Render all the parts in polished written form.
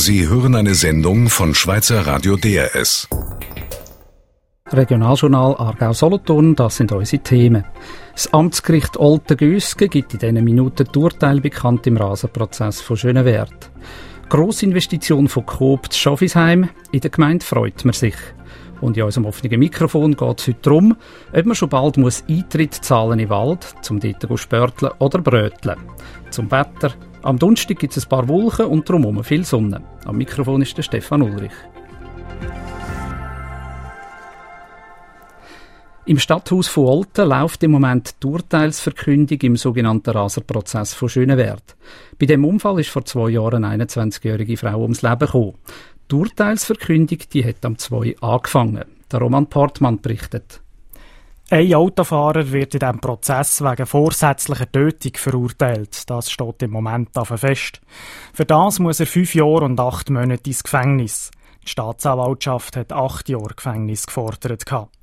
Sie hören eine Sendung von Schweizer Radio DRS. Regionaljournal Aargau-Solothurn, das sind unsere Themen. Das Amtsgericht Olten-Güsgen gibt in diesen Minuten die Urteile bekannt im Rasenprozess von Schönewert. Grossinvestition von Coop zu Schofisheim, in der Gemeinde freut man sich. Und in unserem offenen Mikrofon geht es heute darum, ob man schon bald Eintritt zahlen in den Wald, um dort zu spörteln oder bröteln. Zum Wetter. Am Donnerstag gibt es ein paar Wolken und drumherum viel Sonne. Am Mikrofon ist der Stefan Ulrich. Im Stadthaus von Olten läuft im Moment die Urteilsverkündung im sogenannten Raserprozess von Schönewert. Bei diesem Unfall ist vor 2 Jahren eine 21-jährige Frau ums Leben gekommen. Die Urteilsverkündung die hat am 2 angefangen. Der Roman Portmann berichtet. Ein Autofahrer wird in diesem Prozess wegen vorsätzlicher Tötung verurteilt. Das steht im Moment fest. Für das muss er 5 Jahre und 8 Monate ins Gefängnis. Die Staatsanwaltschaft hat 8 Jahre Gefängnis gefordert.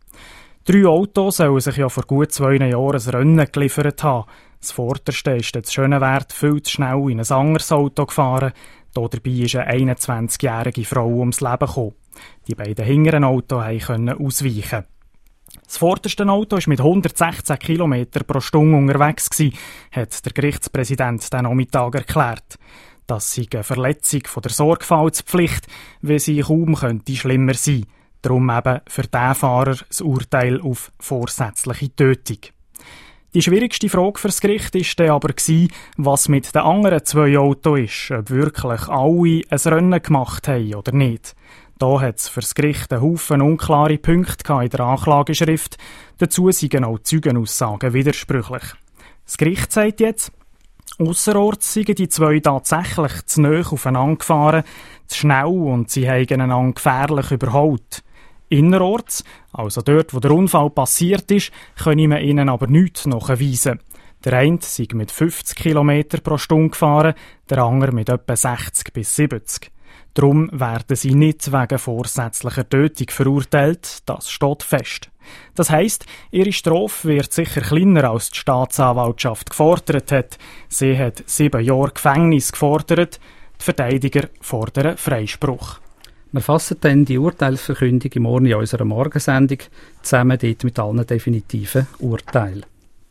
3 Autos sollen sich ja vor gut 2 Jahren ein Rennen geliefert haben. Das vorderste ist jetzt Schönewert viel zu schnell in ein anderes Auto gefahren. Dabei ist eine 21-jährige Frau ums Leben gekommen. Die beiden hinteren Autos konnten ausweichen. Das vorderste Auto war mit 116 km pro Stunde unterwegs, hat der Gerichtspräsident den Nachmittag erklärt. Das sei eine Verletzung von der Sorgfaltspflicht, wie sie kaum schlimmer sein könnte. Darum eben für diesen Fahrer das Urteil auf vorsätzliche Tötung. Die schwierigste Frage für das Gericht war dann aber, was mit den anderen 2 Autos ist, ob wirklich alle ein Rennen gemacht haben oder nicht. Da hat es für das Gericht einen Haufen unklare Punkte in der Anklageschrift. Dazu seien auch Zeugenaussagen widersprüchlich. Das Gericht sagt jetzt, ausserorts seien die 2 tatsächlich zu nahe aufeinander gefahren, zu schnell und sie haben einander gefährlich überholt. Innerorts, also dort, wo der Unfall passiert ist, könne man ihnen aber nichts nachweisen. Der eine sei mit 50 km pro Stunde gefahren, der andere mit etwa 60 bis 70. Darum werden sie nicht wegen vorsätzlicher Tötung verurteilt, das steht fest. Das heisst, ihre Strafe wird sicher kleiner als die Staatsanwaltschaft gefordert hat. Sie hat 7 Jahre Gefängnis gefordert, die Verteidiger fordern Freispruch. Wir fassen dann die Urteilsverkündung im Morgen in unserer Morgensendung zusammen dort mit allen definitiven Urteilen.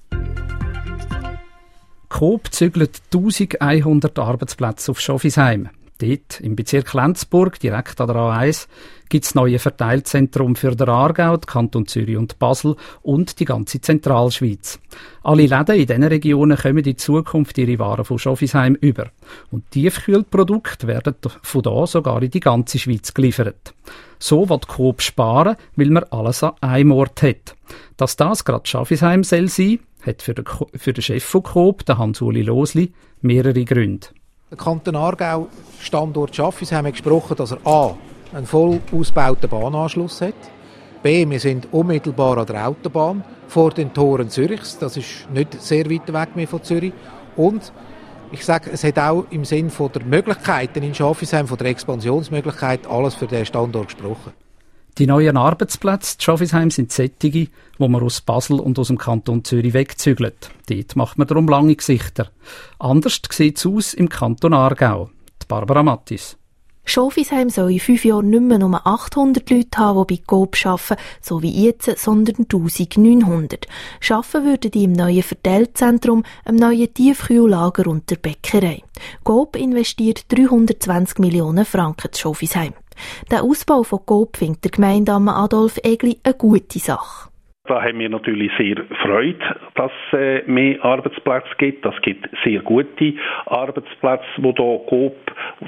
Coop zügelt 1100 Arbeitsplätze auf Schofisheim. Dort, im Bezirk Lenzburg, direkt an der A1, gibt es neue Verteilzentrum für den Aargau, den Kanton Zürich und Basel und die ganze Zentralschweiz. Alle Läden in diesen Regionen kommen in Zukunft ihre Waren von Schofisheim über. Und Tiefkühlprodukte werden von da sogar in die ganze Schweiz geliefert. So will Coop sparen, weil man alles an einem Ort hat. Dass das gerade Schofisheim soll sein, hat für den Chef von Coop, den Hans-Uli Losli, mehrere Gründe. Der Kanton Aargau, Standort Schofisheim, hat gesprochen, dass er a. einen voll ausgebauten Bahnanschluss hat, b. wir sind unmittelbar an der Autobahn vor den Toren Zürichs, das ist nicht sehr weit weg mehr von Zürich, und ich sage, es hat auch im Sinn von der Möglichkeiten in Schofisheim, von der Expansionsmöglichkeit, alles für den Standort gesprochen. Die neuen Arbeitsplätze in Schofisheim sind solche, wo man aus Basel und aus dem Kanton Zürich wegzügelt. Dort macht man darum lange Gesichter. Anders sieht es aus im Kanton Aargau. Die Barbara Mattis. Schofisheim soll in 5 Jahren nicht mehr nur 800 Leute haben, die bei Coop arbeiten, so wie jetzt, sondern 1900. Arbeiten würden die im neuen Verteilzentrum, einem neuen Tiefkühllager und der Bäckerei. Coop investiert 320 Millionen Franken in Schofisheim. Der Ausbau von Coop findet der Gemeindeamt Adolf Egli eine gute Sache. Da haben wir natürlich sehr Freude, dass es mehr Arbeitsplätze gibt. Das gibt sehr gute Arbeitsplätze, die hier Coop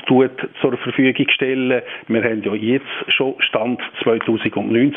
zur Verfügung stellen. Wir haben ja jetzt schon Stand 2009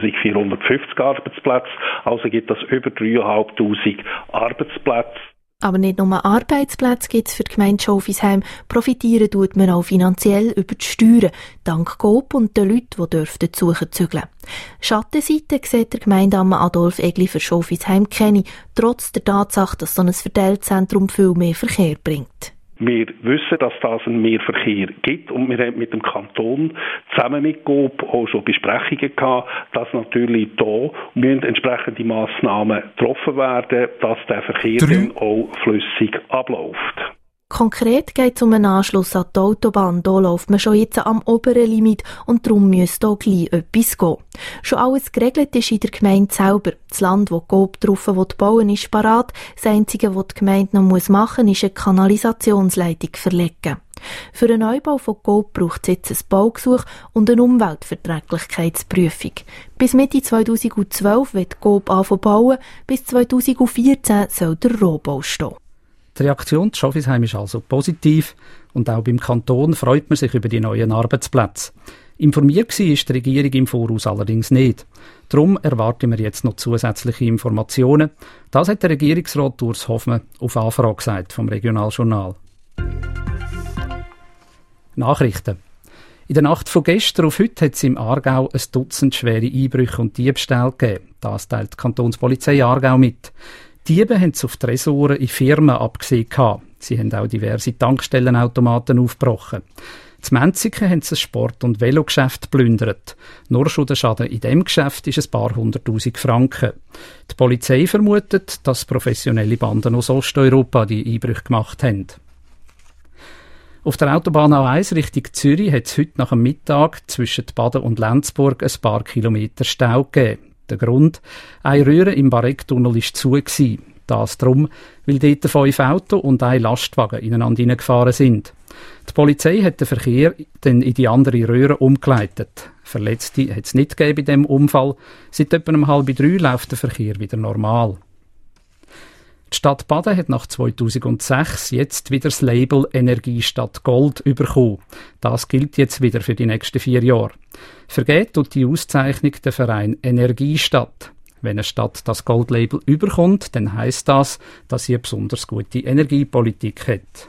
2450 Arbeitsplätze. Also gibt es über 3'500 Arbeitsplätze. Aber nicht nur Arbeitsplätze gibt es für die Gemeinde Schofisheim. Profitieren tut man auch finanziell über die Steuern, dank Coop und den Leuten, die dürften zügeln. Schattenseite sieht der Gemeindeamt Adolf Egli für Schofisheim keine, trotz der Tatsache, dass so ein Verteilzentrum viel mehr Verkehr bringt. Wir wissen, dass das einen Mehrverkehr gibt und wir haben mit dem Kanton zusammen mit Coop auch schon Besprechungen gehabt, dass natürlich da entsprechende Massnahmen getroffen werden, dass der Verkehr dann auch flüssig abläuft. Konkret geht es um einen Anschluss an die Autobahn. Da läuft man schon jetzt am oberen Limit und darum müsste hier gleich etwas gehen. Schon alles geregelt ist in der Gemeinde selber. Das Land, das Coop drauf bauen will, ist parat. Das Einzige, was die Gemeinde noch machen muss, ist eine Kanalisationsleitung verlegen. Für den Neubau von Coop braucht es jetzt ein Baugesuch und eine Umweltverträglichkeitsprüfung. Bis Mitte 2012 wird Coop anfangen bauen, bis 2014 soll der Rohbau stehen. Die Reaktion zu Schofisheim ist also positiv und auch beim Kanton freut man sich über die neuen Arbeitsplätze. Informiert war die Regierung im Voraus allerdings nicht. Darum erwarten wir jetzt noch zusätzliche Informationen. Das hat der Regierungsrat Urs Hoffmann auf Anfrage gesagt vom Regionaljournal. Nachrichten. In der Nacht von gestern auf heute hat es im Aargau ein Dutzend schwere Einbrüche und Diebstähle gegeben. Das teilt die Kantonspolizei Aargau mit. Diebe haben es auf die Tresoren in Firmen abgesehen. Sie haben auch diverse Tankstellenautomaten aufgebrochen. In Menziken haben sie ein Sport- und Velogeschäft geplündert. Nur schon der Schaden in diesem Geschäft ist ein paar 100'000 Franken. Die Polizei vermutet, dass professionelle Banden aus Osteuropa die Einbrüche gemacht haben. Auf der Autobahn A1 Richtung Zürich hat es heute nach dem Mittag zwischen Baden und Lenzburg ein paar Kilometer Stau gegeben. Der Grund? Eine Röhre im Barecktunnel war zu. Das darum, weil dort 5 Autos und ein Lastwagen ineinander hineingefahren sind. Die Polizei hat den Verkehr dann in die andere Röhre umgeleitet. Verletzte hat es nicht gegeben bei diesem Unfall. Seit etwa 2:30 läuft der Verkehr wieder normal. Die Stadt Baden hat nach 2006 jetzt wieder das Label Energiestadt Gold bekommen. Das gilt jetzt wieder für die nächsten 4 Jahre. Vergeben tut die Auszeichnung der Verein Energiestadt. Wenn eine Stadt das Goldlabel überkommt, dann heisst das, dass sie eine besonders gute Energiepolitik hat.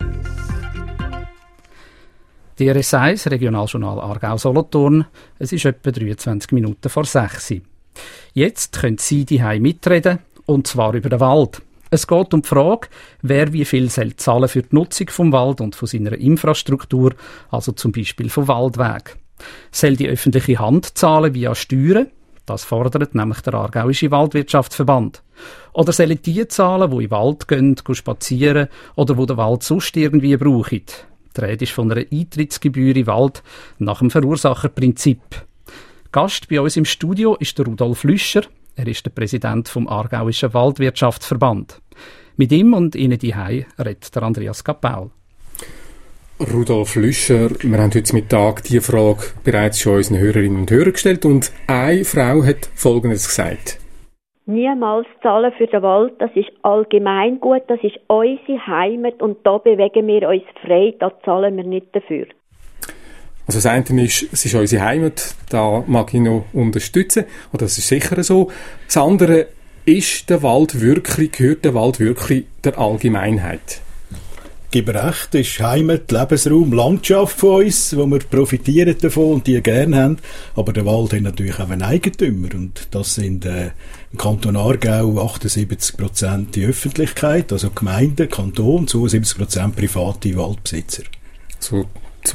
Die RS1, Regionaljournal Aargau-Solothurn, es ist etwa 23 Minuten vor 6 Uhr. Jetzt können Sie daheim mitreden, und zwar über den Wald. Es geht um die Frage, wer wie viel soll zahlen für die Nutzung vom Wald und von seiner Infrastruktur, also zum Beispiel vom Waldweg. Soll die öffentliche Hand zahlen via Steuern? Das fordert nämlich der Aargauische Waldwirtschaftsverband. Oder sollen die zahlen, die in den Wald gehen spazieren oder wo der Wald sonst irgendwie brauchen? Die Rede ist von einer Eintrittsgebühr in den Wald nach dem Verursacherprinzip. Gast bei uns im Studio ist der Rudolf Lüscher. Er ist der Präsident vom Aargauischen Waldwirtschaftsverband. Mit ihm und Ihnen daheim redet der Andreas Kapaul. Rudolf Lüscher, wir haben heute Mittag diese Frage bereits schon unseren Hörerinnen und Hörern gestellt und eine Frau hat Folgendes gesagt. Niemals zahlen für den Wald, das ist allgemeingut, das ist unsere Heimat und da bewegen wir uns frei, da zahlen wir nicht dafür. Also das eine ist, es ist unsere Heimat, da mag ich noch unterstützen, und das ist sicher so. Das andere ist, gehört der Wald wirklich der Allgemeinheit? Ich gebe recht, das ist Heimat, Lebensraum, Landschaft von uns, wo wir profitieren davon und die gerne haben. Aber der Wald hat natürlich auch einen Eigentümer und das sind im Kanton Aargau 78% die Öffentlichkeit, also Gemeinden, Kanton, 72% private Waldbesitzer. So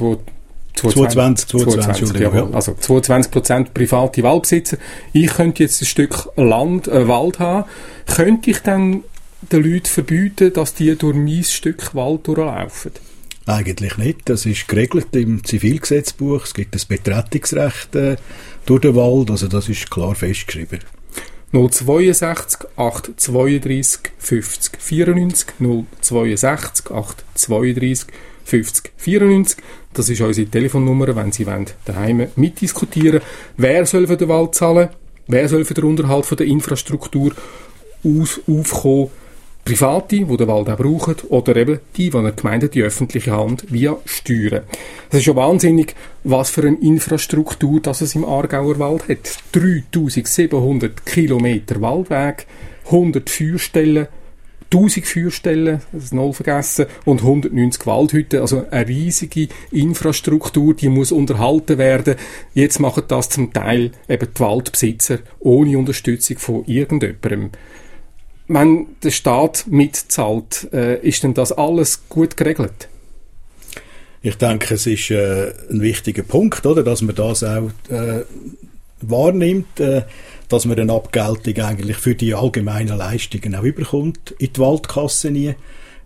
22, ja. Also 22% private Waldbesitzer. Ich könnte jetzt ein Stück Wald haben. Könnte ich dann den Leuten verbieten, dass die durch mein Stück Wald durchlaufen? Eigentlich nicht. Das ist geregelt im Zivilgesetzbuch. Es gibt das Betretungsrecht durch den Wald. Also das ist klar festgeschrieben. 062 832 50 94 062 832 50 94. Das ist unsere Telefonnummer, wenn Sie daheim mitdiskutieren wollen. Wer soll für den Wald zahlen? Wer soll für den Unterhalt von der Infrastruktur aufkommen? Private, die den Wald auch brauchen, oder eben die der Gemeinde, die öffentliche Hand via Steuern. Es ist schon wahnsinnig, was für eine Infrastruktur das es im Aargauer Wald hat. 3700 Kilometer Waldweg, 100 Feuerstellen, 1000 Feuerstellen, das ist null vergessen, und 190 Waldhütten, also eine riesige Infrastruktur, die muss unterhalten werden. Jetzt machen das zum Teil eben die Waldbesitzer ohne Unterstützung von irgendjemandem. Wenn der Staat mitzahlt, ist denn das alles gut geregelt? Ich denke, es ist ein wichtiger Punkt, oder, dass man das auch wahrnimmt, dass man eine Abgeltung eigentlich für die allgemeinen Leistungen auch überkommt in die Waldkasse nie.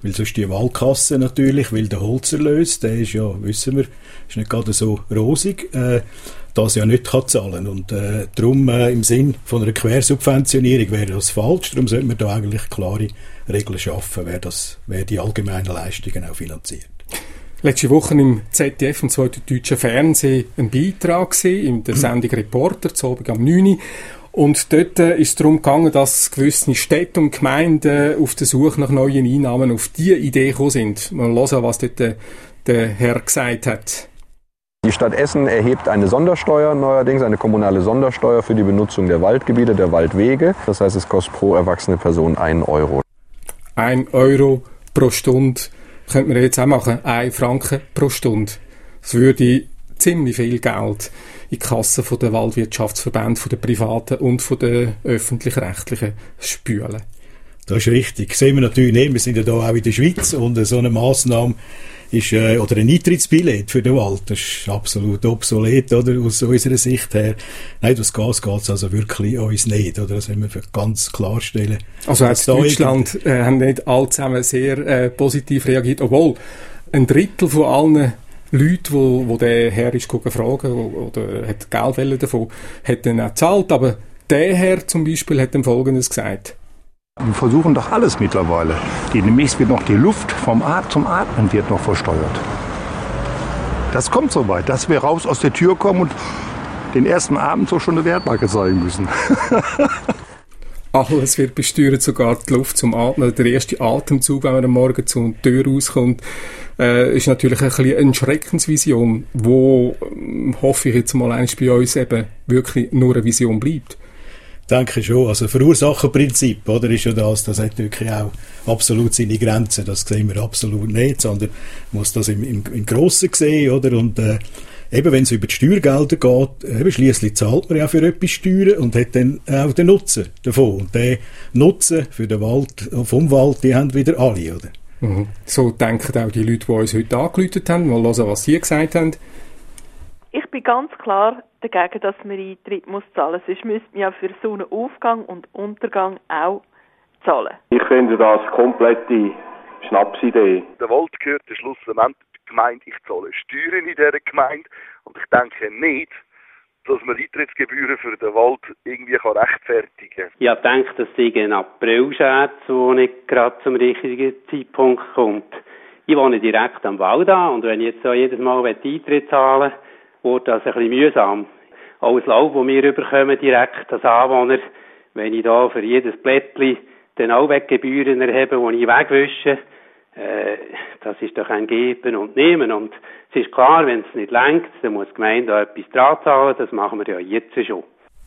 weil sonst die Waldkasse natürlich, weil der Holzerlös, der ist ja, wissen wir, ist nicht gerade so rosig, das ja nicht kann zahlen. Und darum im Sinn von einer Quersubventionierung wäre das falsch. Darum sollte man da eigentlich klare Regeln schaffen, wer die allgemeinen Leistungen auch finanziert. Letzte Woche im ZDF, im zweiten deutschen Fernsehen, ein Beitrag gesehen, in der Sendung Reporter, zu Abend am 9. Und dort ist es darum gegangen, dass gewisse Städte und Gemeinden auf der Suche nach neuen Einnahmen auf diese Idee gekommen sind. Mal hören, was dort der Herr gesagt hat. Die Stadt Essen erhebt eine Sondersteuer, neuerdings eine kommunale Sondersteuer für die Benutzung der Waldgebiete, der Waldwege. Das heißt, es kostet pro erwachsene Person 1 Euro. 1 Euro pro Stunde könnte man jetzt auch machen. 1 Franken pro Stunde. Das würde ziemlich viel Geld in die Kassen der Waldwirtschaftsverbände, von den privaten und von den öffentlich-rechtlichen spülen. Das ist richtig. Das sehen wir natürlich nicht. Wir sind ja da auch in der Schweiz und so eine Massnahme ist, oder ein Eintrittsbillett für den Wald, das ist absolut obsolet, oder, aus unserer Sicht her. Nein, das geht es also wirklich uns nicht, oder? Das müssen wir ganz klarstellen. Also in Deutschland haben nicht alle zusammen sehr positiv reagiert, obwohl ein Drittel von allen Leute, wo der Herr ist fragen oder hat Geld davon, hat dann auch gezahlt, aber der Herr zum Beispiel hat dann Folgendes gesagt. Wir versuchen doch alles mittlerweile. Demnächst wird noch die Luft zum Atmen wird noch versteuert. Das kommt soweit, dass wir raus aus der Tür kommen und den ersten Abend so schon eine Wertmarke zeigen müssen. Alles wird besteuert, sogar die Luft zum Atmen. Der erste Atemzug, wenn man am Morgen zur Tür rauskommt, ist natürlich ein bisschen eine Schreckensvision, wo, hoffe ich jetzt mal, eines bei uns eben wirklich nur eine Vision bleibt. Denke schon. Also Verursacherprinzip, oder, ist ja das hat wirklich auch absolut seine Grenzen. Das sehen wir absolut nicht, sondern muss das im Grossen sehen, oder? Und eben, wenn es über die Steuergelder geht, eben schliesslich zahlt man ja für etwas Steuern und hat dann auch den Nutzen davon. Und den Nutzen für den Wald, vom Wald, die haben wieder alle, oder? Mhm. So denken auch die Leute, die uns heute angerufen haben. Mal hören, was sie gesagt haben. Ich bin ganz klar dagegen, dass man Eintritt muss zahlen. Sonst müsste man ja für Sonnenaufgang und Untergang auch zahlen. Ich finde das komplette Schnapsidee. Der Wald gehört schlussendlich der Gemeinde. Ich zahle Steuern in dieser Gemeinde. Und ich denke nicht, dass man Eintrittsgebühren für den Wald irgendwie rechtfertigen kann. Ich denke, dass die ein April schätzt, wo nicht gerade zum richtigen Zeitpunkt kommt. Ich wohne direkt am Wald an und wenn ich jetzt so jedes Mal Eintritt zahlen will, wird das ein bisschen mühsam. Auch das Laub, das wir überkommen, direkt als Anwohner, wenn ich da für jedes Blättchen dann auch Gebühren erhebe, die ich wegwische, das ist doch ein Geben und Nehmen. Und es ist klar, wenn es nicht reicht, dann muss die Gemeinde da etwas dran zahlen, das machen wir ja jetzt schon.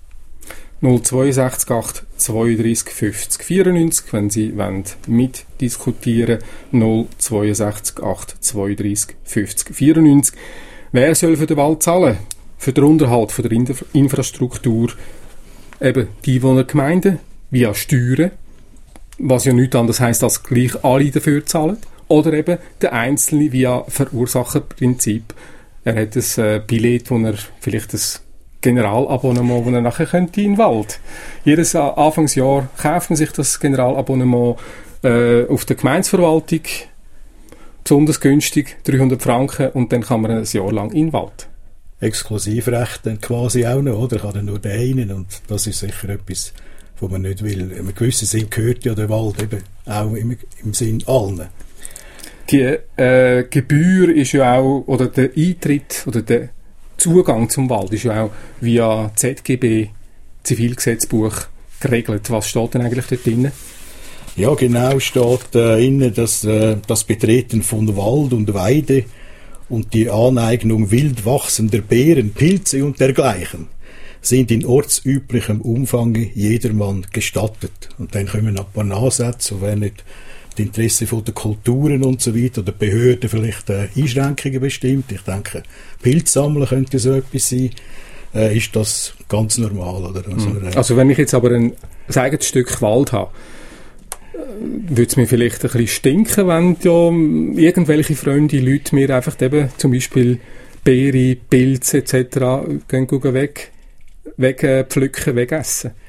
062 8 32 50 94, wenn Sie mitdiskutieren wollen, 062 8 32 50 94. Wer soll für den Wald zahlen? Für den Unterhalt von der Infrastruktur? Eben die Einwohnergemeinden via Steuern, was ja nichts anderes heisst, als gleich alle dafür zahlen. Oder eben der Einzelne via Verursacherprinzip. Er hat ein Billett, wo er vielleicht ein Generalabonnement, das er nachher könnte in den Wald. Jedes Anfangsjahr kauft man sich das Generalabonnement auf der Gemeindeverwaltung, besonders günstig, 300 Franken, und dann kann man ein Jahr lang in den Wald. Exklusivrecht dann quasi auch noch, oder? Kann er nur den einen, und das ist sicher etwas, was man nicht will. In einem gewissen Sinn gehört ja der Wald eben auch im Sinn allen. Die Gebühr ist ja auch, oder der Eintritt oder der Zugang zum Wald ist ja auch via ZGB, Zivilgesetzbuch, geregelt. Was steht denn eigentlich dort drin? Ja, genau steht drin, dass das Betreten von Wald und Weide und die Aneignung wild wachsender Beeren, Pilze und dergleichen sind in ortsüblichem Umfang jedermann gestattet. Und dann kommen noch ein paar Nachsätze, so wenn nicht das Interesse von der Kulturen und so weiter oder Behörden vielleicht Einschränkungen bestimmt. Ich denke, Pilzsammeln könnte so etwas sein. Ist das ganz normal, oder? Also wenn ich jetzt aber ein eigenes Stück Wald habe, würde es mir vielleicht ein bisschen stinken, wenn ja irgendwelche Freunde, Leute mir einfach eben zum Beispiel Beere, Pilze etc. wegpflücken, wegessen.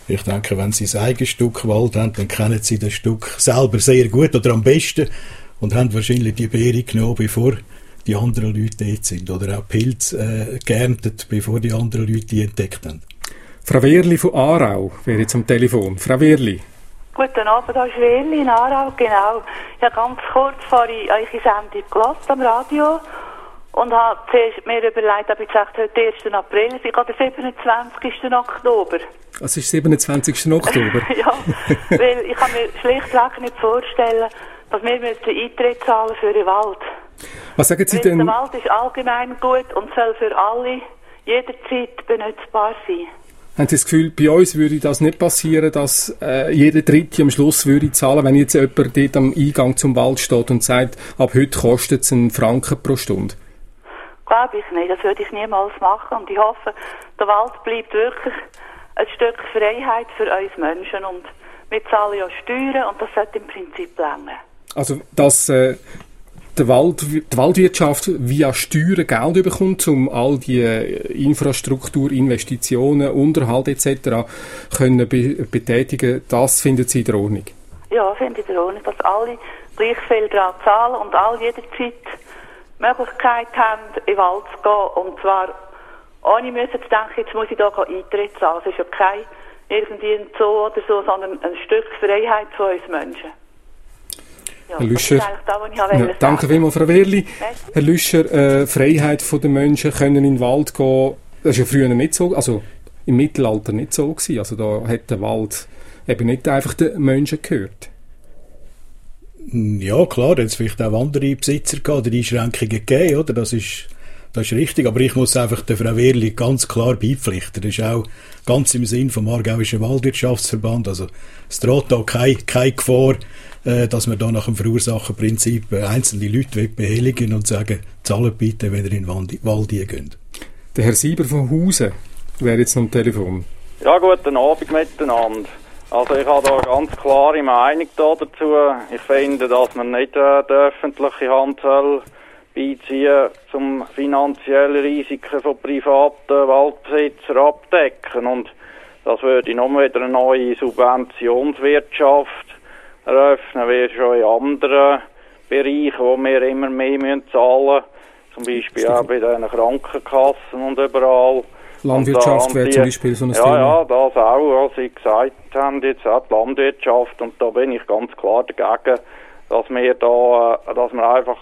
Ich denke, wenn Sie ein eigenes Stück Wald haben, dann kennen Sie das Stück selber sehr gut oder am besten und haben wahrscheinlich die Beere genommen, bevor die anderen Leute dort sind. Oder auch Pilze geerntet, bevor die anderen Leute die entdeckt haben. Frau Wehrli von Aarau wäre jetzt am Telefon. Frau Wehrli. Guten Abend, da ist Wehrli in Aarau, genau. Ich habe ganz kurz eure Sendung gehört am Radio und habe zuerst mir überlegt, ob ich gesagt heute 1. April ist, ich habe den 27. Oktober. Es ist 27. Oktober? Ja, weil ich kann mir schlichtweg nicht vorstellen, dass wir Eintritt zahlen für den Wald. Was sagen Sie denn? Der Wald ist allgemein gut und soll für alle jederzeit benutzbar sein. Haben Sie das Gefühl, bei uns würde das nicht passieren, dass jeder Dritte am Schluss würde zahlen, wenn jetzt jemand dort am Eingang zum Wald steht und sagt, ab heute kostet es einen Franken pro Stunde? Glaube ich nicht, das würde ich niemals machen. Und ich hoffe, der Wald bleibt wirklich ein Stück Freiheit für uns Menschen. Und wir zahlen ja Steuern und das sollte im Prinzip länger. Also, dass die Waldwirtschaft via Steuern Geld bekommt, um all die Infrastruktur, Investitionen, Unterhalt etc. können betätigen, das finden Sie in der Ordnung? Ja, finde ich in der Ordnung, dass alle gleich viel daran zahlen und alle jederzeit die Möglichkeit haben, in den Wald zu gehen. Und zwar ohne müssen zu denken, jetzt muss ich da Eintritt zahlen. Es ist ja kein irgendwie ein Zoo oder so, sondern ein Stück Freiheit von uns Menschen. Ja, Herr Lüscher, danke vielmals, Frau Wehrli. Herr Lüscher, Freiheit der Menschen können in den Wald gehen, das war ja früher nicht so, also im Mittelalter nicht so gewesen. Also da hat der Wald eben nicht einfach den Menschen gehört. Ja, klar, da hat es vielleicht auch andere Besitzer gehabt, die Einschränkungen gegeben, oder? Das ist richtig, aber ich muss einfach der Frau Wehrli ganz klar beipflichten. Das ist auch ganz im Sinn vom Aargauischen Waldwirtschaftsverband. Also es droht da keine Gefahr, dass man da nach dem Verursacherprinzip einzelne Leute behelligen und sagen, zahlt bitte, wenn ihr in den Wald geht. Der Herr Sieber von Hausen wäre jetzt noch am Telefon. Ja, guten Abend miteinander. Also ich habe da eine ganz klare Meinung dazu. Ich finde, dass man nicht die öffentliche Hand soll beiziehen, zum finanziellen Risiken von privaten Waldbesitzern abdecken. Und das würde noch wieder eine neue Subventionswirtschaft eröffnen, wie schon in anderen Bereichen, wo wir immer mehr zahlen müssen. Zum Beispiel auch bei den Krankenkassen und überall. Landwirtschaft wäre zum Beispiel so ein Thema. Ja, das auch, was Sie gesagt haben, jetzt auch die Landwirtschaft. Und da bin ich ganz klar dagegen, dass man einfach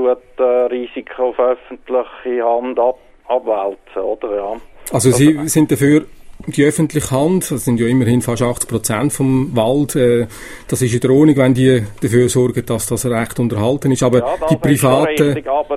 Risiken auf öffentliche Hand abwälzen, oder? Ja. Also Sie sind dafür, die öffentliche Hand, das sind ja immerhin fast 80% vom Wald, das ist in der Ordnung, wenn die dafür sorgen, dass das Recht unterhalten ist, aber ja, die privaten... Ist richtig, aber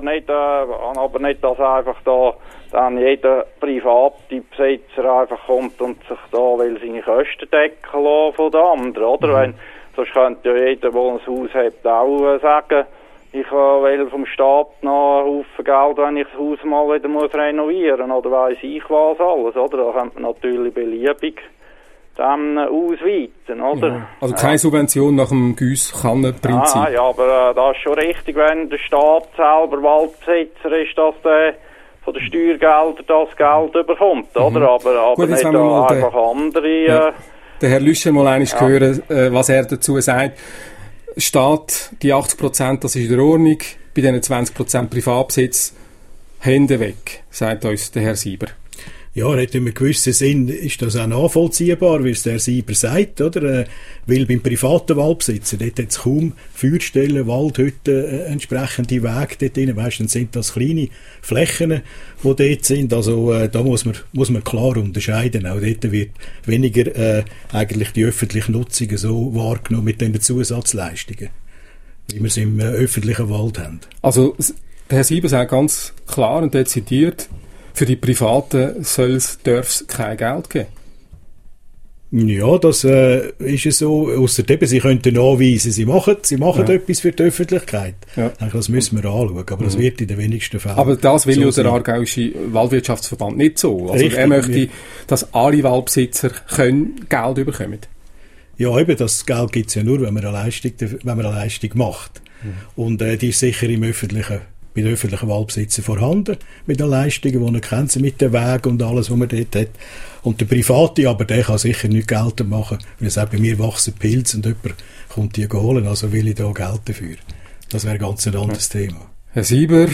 nicht, dass einfach da dann jeder private Besitzer einfach kommt und sich da will seine Kosten decken lassen von den anderen, oder? Wenn, sonst könnte ja jeder, der ein Haus hat, auch sagen, ich will vom Staat noch einen Haufen Geld, wenn ich das Haus mal wieder renovieren muss, oder weiss ich was alles, oder? Da könnte man natürlich beliebig dann ausweiten, oder? Ja. Also keine Subvention nach dem Giesskannenprinzip. Ja, aber das ist schon richtig, wenn der Staat selber Waldbesitzer ist, dass der von den Steuergeldern das Geld bekommt, oder? Aber gut, nicht da einfach andere... Ja. Der Herr Lüscher mal einmal hören, was er dazu sagt. Staat, die 80%, das ist in der Ordnung. Bei diesen 20% Privatbesitz, Hände weg, sagt uns der Herr Sieber. Ja, in einem gewissen Sinn ist das auch nachvollziehbar, wie es der Sieber sagt, oder? Weil beim privaten Waldbesitzer, dort hat es kaum Feuerstellen, Waldhütten, entsprechende Wege dort drin. Meistens sind das kleine Flächen, die dort sind. Also, da muss man klar unterscheiden. Auch dort wird weniger, eigentlich die öffentliche Nutzung so wahrgenommen mit den Zusatzleistungen, wie wir es im öffentlichen Wald haben. Also, der Herr Sieber sagt ganz klar und dezidiert, für die Privaten darf es kein Geld geben. Ja, das ist es so. Ausser eben, sie könnten nachweisen, sie machen etwas für die Öffentlichkeit. Ja. Das müssen wir anschauen, aber das wird in den wenigsten Fällen. Aber das will ja der Aargauische Waldwirtschaftsverband nicht so. Also richtig, er möchte, dass alle Waldbesitzer Geld bekommen. Ja, eben, das Geld gibt es ja nur, wenn man eine Leistung macht. Und die ist sicher im öffentlichen bei den öffentlichen Waldbesitzern vorhanden, mit den Leistungen, die er kennt, mit den Wegen und alles, was man dort hat. Und der Private, aber der kann sicher nicht geltend machen, weil es auch bei mir wachsen Pilze und jemand kommt die holen, also will ich da Geld dafür. Das wäre ganz ein anderes Thema. Herr Sieber,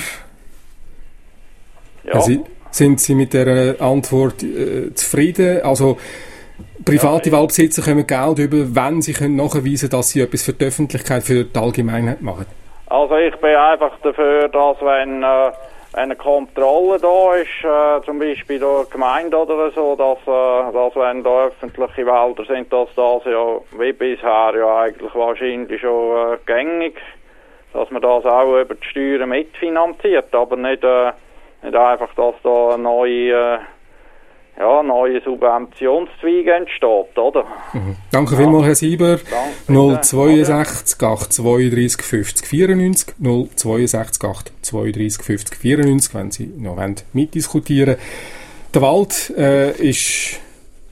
ja. Sind Sie mit dieser Antwort zufrieden? Also private Waldbesitzer kommen Geld über, wenn sie können nachweisen, dass sie etwas für die Öffentlichkeit, für die Allgemeinheit machen? Also ich bin einfach dafür, dass wenn eine Kontrolle da ist, zum Beispiel durch die Gemeinde oder so, dass wenn da öffentliche Wälder sind, dass das ja wie bisher ja eigentlich wahrscheinlich schon gängig, dass man das auch über die Steuern mitfinanziert, aber nicht einfach, dass da neue Subventionszweige entsteht, oder? Mhm. Danke vielmals, Herr Sieber. 062 832 50 94, 062 832 50 94, wenn Sie noch mitdiskutieren wollen. Der Wald ist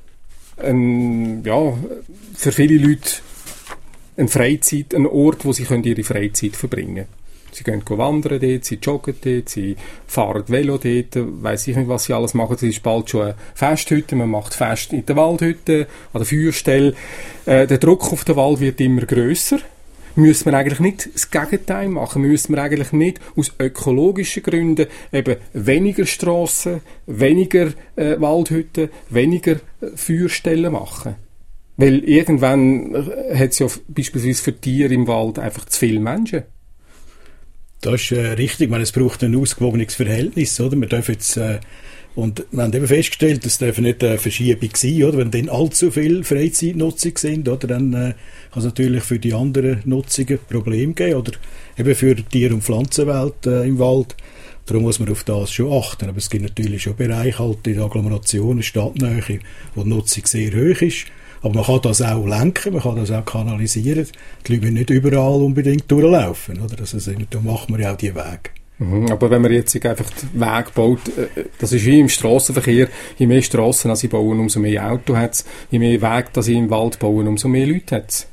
für viele Leute ein Ort, wo sie ihre Freizeit verbringen können. Sie gehen wandern dort, sie joggen dort, sie fahren Velo dort, weiss ich nicht, was sie alles machen. Es ist bald schon eine Festhütte, man macht Fest in der Waldhütte, an der Feuerstelle. Der Druck auf den Wald wird immer grösser. Müssen wir eigentlich nicht das Gegenteil machen? Müssen wir eigentlich nicht aus ökologischen Gründen eben weniger Strassen, weniger Waldhütten, weniger Feuerstellen machen? Weil irgendwann hat es ja beispielsweise für Tiere im Wald einfach zu viele Menschen. Das ist richtig. Es braucht ein ausgewogenes Verhältnis, oder? Wir dürfen jetzt, und wir haben eben festgestellt, das darf nicht eine Verschiebung sein, oder? Wenn dann allzu viel Freizeitnutzung sind, oder? Dann kann es natürlich für die anderen Nutzungen Probleme geben, oder eben für die Tier- und Pflanzenwelt im Wald. Darum muss man auf das schon achten. Aber es gibt natürlich schon Bereiche halt in Agglomerationen, Stadtnähe, wo die Nutzung sehr hoch ist. Aber man kann das auch lenken, man kann das auch kanalisieren. Die Leute müssen nicht überall unbedingt durchlaufen, oder? Also, da machen wir ja auch die Wege. Aber wenn man jetzt einfach den Weg baut, das ist wie im Strassenverkehr, je mehr Strassen sie bauen, umso mehr Auto hat es, je mehr Wege sie im Wald bauen, umso mehr Leute hat es.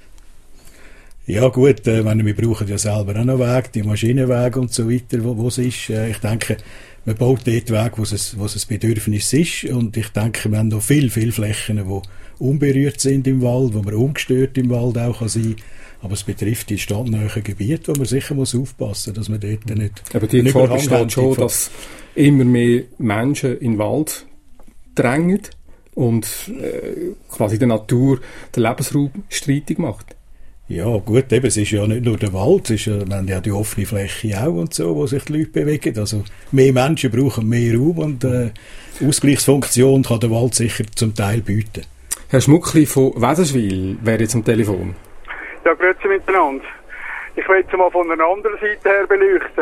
Ja gut, wir brauchen ja selber auch noch Wege, die Maschinenwege und so weiter, wo es ist. Ich denke, man baut dort Wege, wo es ein Bedürfnis ist, und ich denke, wir haben noch viel Flächen, die unberührt sind im Wald, wo man ungestört im Wald auch sein kann. Aber es betrifft die stadtnahen Gebiete, wo man sicher muss aufpassen muss, dass man dort nicht... Aber die Gefahr besteht schon, dass immer mehr Menschen in den Wald drängen und quasi der Natur den Lebensraum streitig macht. Ja gut, eben, es ist ja nicht nur der Wald, es ist ja, wir haben ja die offene Fläche auch und so, wo sich die Leute bewegen. Also mehr Menschen brauchen mehr Raum, und Ausgleichsfunktion kann der Wald sicher zum Teil bieten. Herr Schmuckli von Wäderswil wäre jetzt am Telefon. Ja, grüezi miteinander. Ich will es mal von einer anderen Seite her beleuchten.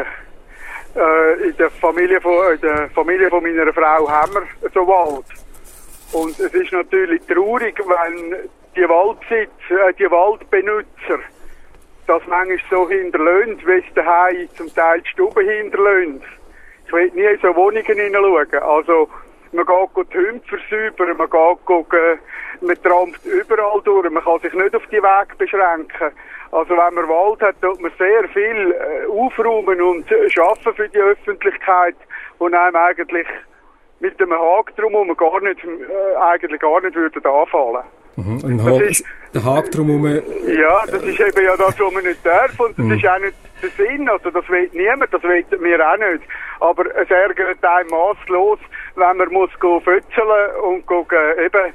In der Familie von meiner Frau haben wir so Wald. Und es ist natürlich traurig, wenn die Waldbesitzer, die Waldbenutzer, das manchmal so hinterlöhnt, wie es daheim zum Teil die Stube hinterlöhnt. Ich will nie in so Wohnungen hineinschauen. Also, man geht die Hunde versäubern, man trampt überall durch, man kann sich nicht auf die Wege beschränken. Also wenn man Wald hat, tut man sehr viel aufräumen und schaffen für die Öffentlichkeit, und einem eigentlich mit dem Haken drumherum eigentlich gar nicht würde anfallen. Der Haken drumherum... Ja, das ist eben ja das, was man nicht darf, und das ist auch nicht der Sinn, also das will niemand, das will wir auch nicht. Aber es ärgert einem masslos, wenn man muss fötzeln und eben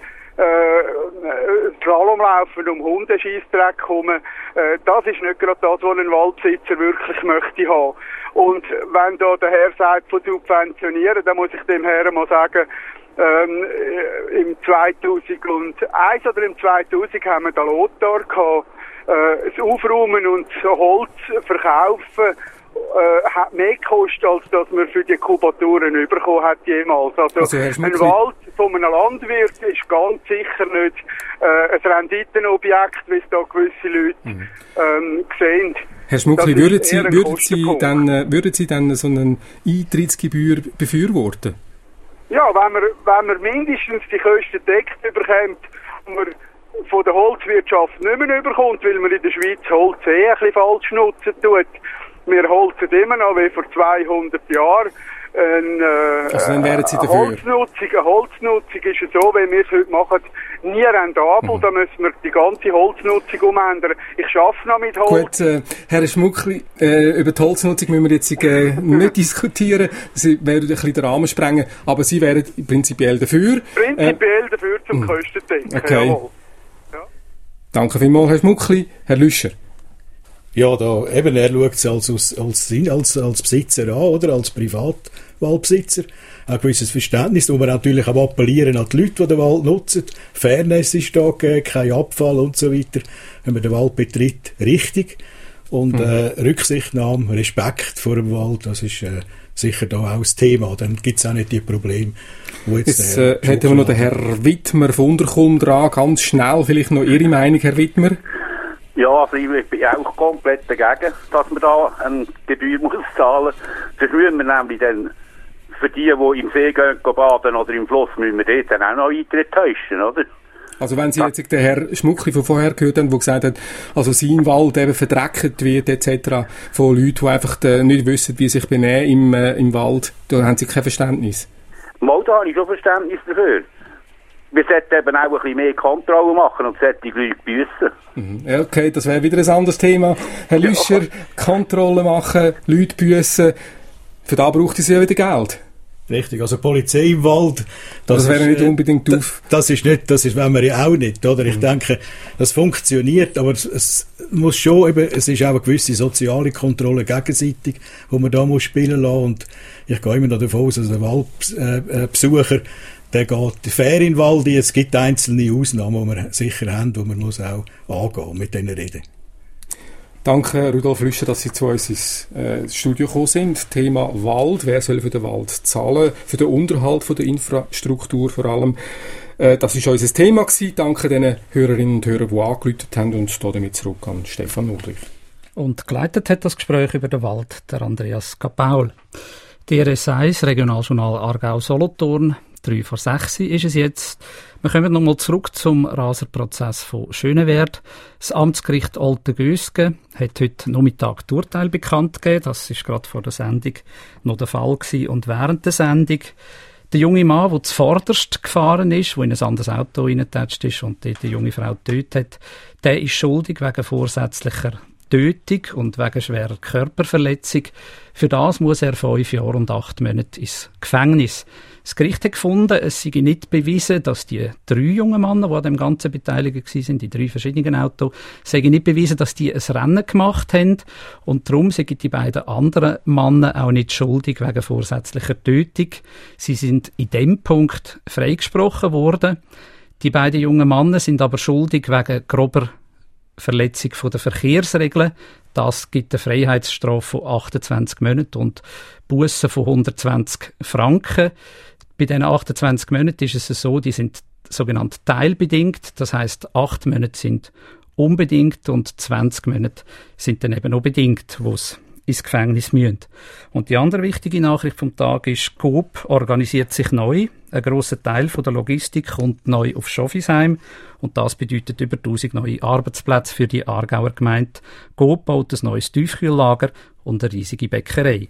Slalom laufen, um Hundescheissdreck kommen. Das ist nicht gerade das, was ein Waldbesitzer wirklich möchte haben. Und wenn da der Herr sagt, von subventionieren, dann muss ich dem Herrn mal sagen, im 2001 oder im 2000 haben wir den Lothar gehabt. Das Aufräumen und das Holz verkaufen hat mehr gekostet, als dass man für die Kubaturen bekommen hat jemals. Also ein Wald von einem Landwirt ist ganz sicher nicht ein Renditenobjekt, wie es da gewisse Leute sehen. Herr Schmuckli, würden Sie dann so eine Eintrittsgebühr befürworten? Ja, wenn man mindestens die Kosten deckt bekommt und man von der Holzwirtschaft nicht mehr überkommt, weil man in der Schweiz Holz ein bisschen falsch nutzen tut, Wir holzen immer noch wie vor 200 Jahren. Also dann wären Sie dafür? Eine Holznutzung ist es so, wie wir es heute machen, nie rentabel. Da müssen wir die ganze Holznutzung umändern. Ich arbeite noch mit Holz. Gut, Herr Schmuckli, über die Holznutzung müssen wir jetzt nicht diskutieren. Sie werden ein bisschen den Rahmen sprengen, aber Sie wären prinzipiell dafür. Prinzipiell dafür zum Kostendenken, okay. Jawohl. Ja. Danke vielmals, Herr Schmuckli. Herr Lüscher. Ja, da, eben, er schaut es als Besitzer an, oder? Als Privatwaldbesitzer. Ein gewisses Verständnis, wo wir natürlich auch appellieren an die Leute, die den Wald nutzen. Fairness ist da gegeben, kein Abfall und so weiter. Wenn man den Wald betritt, richtig. Und Rücksichtnahme, Respekt vor dem Wald, das ist sicher da auch das Thema. Dann gibt es auch nicht die Probleme, wo jetzt hätten wir noch den Herr Wittmer von Unterkulm dran. Ganz schnell vielleicht noch Ihre Meinung, Herr Wittmer. Ja, also ich bin auch komplett dagegen, dass man da eine Gebühr muss zahlen. Das müssen wir nämlich dann für die im See gehen baden oder im Fluss, müssen wir dort dann auch noch Eintritt täuschen, oder? Also wenn Sie jetzt den Herrn Schmuckli von vorher gehört haben, der gesagt hat, also sein Wald eben verdreckt wird etc. von Leuten, die einfach nicht wissen, wie sich benehmen im Wald, da haben Sie kein Verständnis? Mal, da habe ich schon Verständnis dafür. Wir sollten eben auch ein bisschen mehr Kontrolle machen und solche Leute büssen. Ja, okay, das wäre wieder ein anderes Thema. Herr Lüscher, Kontrolle machen, Leute büssen, für das braucht es ja wieder Geld. Richtig, also Polizei im Wald, das wäre nicht unbedingt das wollen wir ja auch nicht, oder? Ich denke, das funktioniert, aber es muss schon eben, es ist auch eine gewisse soziale Kontrolle gegenseitig, wo man da muss spielen lassen, und ich gehe immer noch davon aus, dass ein Waldbesucher, der geht fair in den Wald. Es gibt einzelne Ausnahmen, die wir sicher haben, die man muss auch angehen mit diesen Reden. Danke, Rudolf Lüscher, dass Sie zu uns ins Studio gekommen sind. Thema Wald. Wer soll für den Wald zahlen? Für den Unterhalt von der Infrastruktur vor allem. Das war unser Thema gewesen. Danke den Hörerinnen und Hörern, die angerufen haben, und damit zurück an Stefan Ulrich. Und geleitet hat das Gespräch über den Wald der Andreas Kapaul. Die RS1 Regionaljournal Aargau-Solothurn. 5:03 ist es jetzt. Wir kommen nochmal zurück zum Raserprozess von Schönewerd. Das Amtsgericht Olten-Gösgen hat heute Nachmittag das Urteil bekannt gegeben. Das ist gerade vor der Sendung noch der Fall gewesen und während der Sendung. Der junge Mann, der zuvorderst gefahren ist, der in ein anderes Auto reingetatscht ist und die junge Frau getötet hat, der ist schuldig wegen vorsätzlicher Tötung und wegen schwerer Körperverletzung. Für das muss er 5 Jahre und 8 Monate ins Gefängnis. Das Gericht hat gefunden, es sei nicht bewiesen, dass die 3 jungen Männer, die an dem Ganzen beteiligt waren, die 3 verschiedenen Autos, sei nicht bewiesen, dass die ein Rennen gemacht haben. Und darum sind die beiden anderen Männer auch nicht schuldig wegen vorsätzlicher Tötung. Sie sind in dem Punkt freigesprochen worden. Die beiden jungen Männer sind aber schuldig wegen grober Verletzung der Verkehrsregeln. Das gibt eine Freiheitsstrafe von 28 Monaten und Bussen von 120 Franken. Bei diesen 28 Monaten ist es so, die sind sogenannt teilbedingt. Das heisst, 8 Monate sind unbedingt und 20 Monate sind dann eben noch bedingt, wo es ins Gefängnis müssen. Und die andere wichtige Nachricht vom Tag ist, Coop organisiert sich neu. Ein grosser Teil von der Logistik kommt neu auf Schofisheim und das bedeutet über 1000 neue Arbeitsplätze für die Aargauer Gemeinde. Coop baut ein neues Tiefkühllager und eine riesige Bäckerei.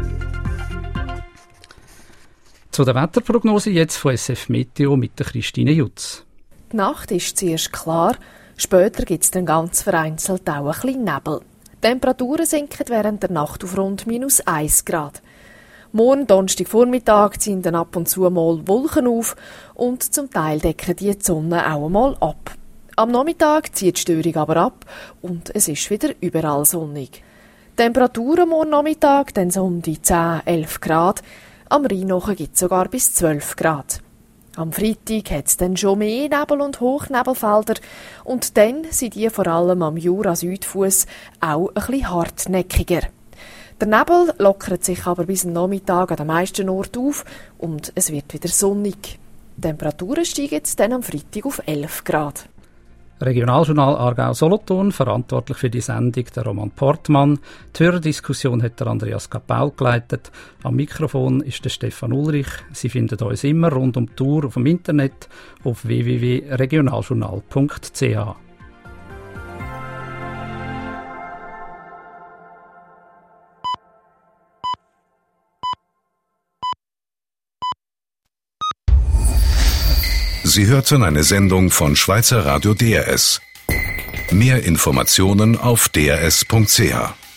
Zu der Wetterprognose jetzt von SF Meteo mit der Christine Jutz. Die Nacht ist zuerst klar, später gibt es dann ganz vereinzelt auch ein bisschen Nebel. Die Temperaturen sinken während der Nacht auf rund -1 Grad. Morgen Donnerstagvormittag ziehen dann ab und zu mal Wolken auf und zum Teil decken die Sonne auch einmal ab. Am Nachmittag zieht die Störung aber ab und es ist wieder überall sonnig. Temperaturen morgen Nachmittag dann so um die 10-11 Grad. Am Rhein gibt es sogar bis 12 Grad. Am Freitag hat es dann schon mehr Nebel- und Hochnebelfelder und dann sind die vor allem am Jura-Südfuss auch ein bisschen hartnäckiger. Der Nebel lockert sich aber bis am Nachmittag an den meisten Orten auf und es wird wieder sonnig. Die Temperaturen steigen jetzt dann am Freitag auf 11 Grad. Regionaljournal Aargau-Solothurn, verantwortlich für die Sendung der Roman Portmann. Die Hörerdiskussion hat der Andreas Kapaul geleitet. Am Mikrofon ist der Stefan Ulrich. Sie finden uns immer rund um die Tour auf dem Internet auf www.regionaljournal.ch. Sie hörten eine Sendung von Schweizer Radio DRS. Mehr Informationen auf drs.ch.